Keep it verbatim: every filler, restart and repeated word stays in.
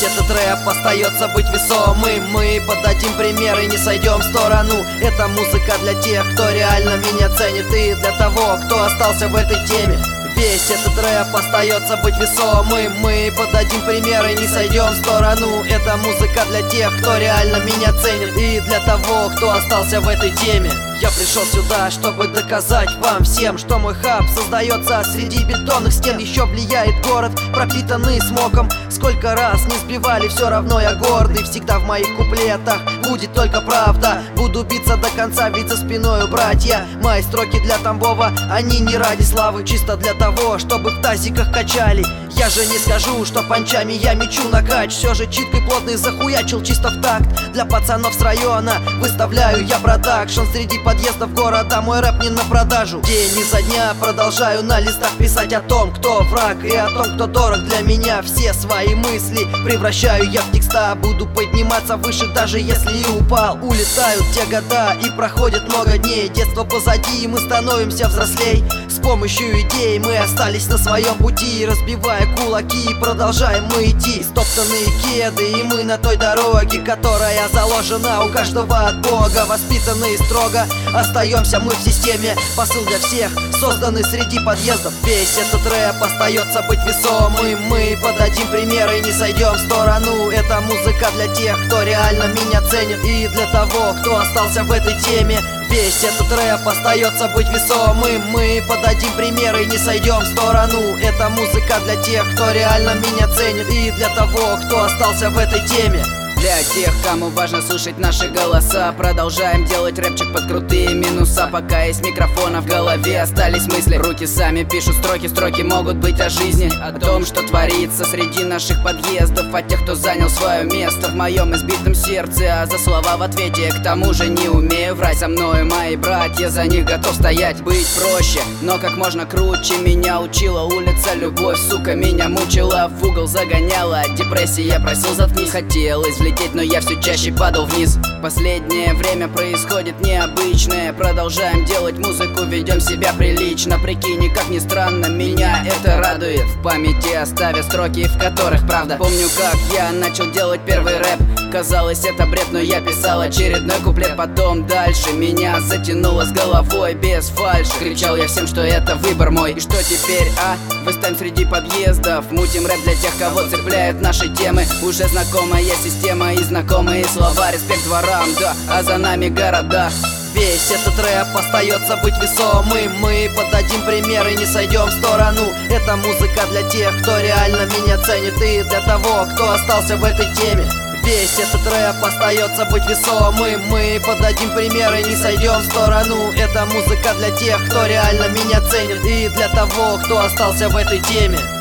Весь этот рэп остается быть весомым. Мы подадим пример и не сойдем в сторону. Это музыка для тех, кто реально меня ценит, и для того, кто остался в этой теме. Весь этот рэп остается быть весомым. Мы подадим пример и не сойдем в сторону. Это музыка для тех, кто реально меня ценит, и для того, кто остался в этой теме. Я пришел сюда, чтобы доказать вам всем, что мой хаб создается среди бетонных стен. Еще влияет город, пропитанный смоком. Сколько раз не сбивали, все равно я гордый. Всегда в моих куплетах будет только правда. Буду биться до конца, ведь за спиною братья. Мои строки для Тамбова, они не ради славы, чисто для того, чтобы в тазиках качали. Я же не скажу, что панчами я мечу на кач. Все же читкой плотный захуячил чисто в такт. Для пацанов с района выставляю я продакшн. Среди подъездов города мой рэп не на продажу. День изо дня продолжаю на листах писать о том, кто враг, и о том, кто дорог для меня. Все свои мысли превращаю я в текста. Буду подниматься выше, даже если и упал. Улетают те года и проходит много дней. Детство позади, и мы становимся взрослей. С помощью идей мы остались на своем пути, разбивая кулаки, продолжаем мы идти. Стоптанные кеды, и мы на той дороге, которая заложена у каждого от Бога. Воспитанные строго, остаемся мы в системе. Посыл для всех, созданный среди подъездов. Весь этот рэп остается быть весомым. Мы подадим пример и не сойдем в сторону. Это музыка для тех, кто реально меня ценит, и для того, кто остался в этой теме. Весь этот рэп остается быть весомым. Мы подадим пример и не сойдем в сторону. Это музыка для тех, кто реально меня ценит, и для того, кто остался в этой теме. Для тех, кому важно слушать наши голоса, продолжаем делать рэпчик под крутые минуса. Пока есть микрофона в голове, остались мысли. Руки сами пишут строки, строки могут быть о жизни, о том, что творится среди наших подъездов, о тех, кто занял свое место в моем избитом сердце. А за слова в ответе, к тому же не умею врать. Со мною мои братья, за них готов стоять. Быть проще, но как можно круче. Меня учила улица, любовь, сука, меня мучила, в угол загоняла депрессия, я просил заткнись. Хотелось влететь, но я все чаще падал вниз. Последнее время происходит необычное. Продолжаем делать музыку, ведем себя прилично. Прикинь, как ни странно, меня это радует. В памяти оставя строки, в которых правда. Помню, как я начал делать первый рэп. Казалось, это бред, но я писал очередной куплет. Потом дальше меня затянуло с головой без фальши. Кричал я всем, что это выбор мой. И что теперь, а? Выставим среди подъездов. Мутим рэп для тех, кого цепляют наши темы. Уже знакомая система и знакомые слова. Респект дворам, да, а за нами города. Весь этот рэп остается быть весомым. Мы подадим пример и не сойдем в сторону. Это музыка для тех, кто реально меня ценит, и для того, кто остался в этой теме. Весь этот рэп остается быть весомым. Мы подадим пример и не сойдем в сторону. Это музыка для тех, кто реально меня ценит, и для того, кто остался в этой теме.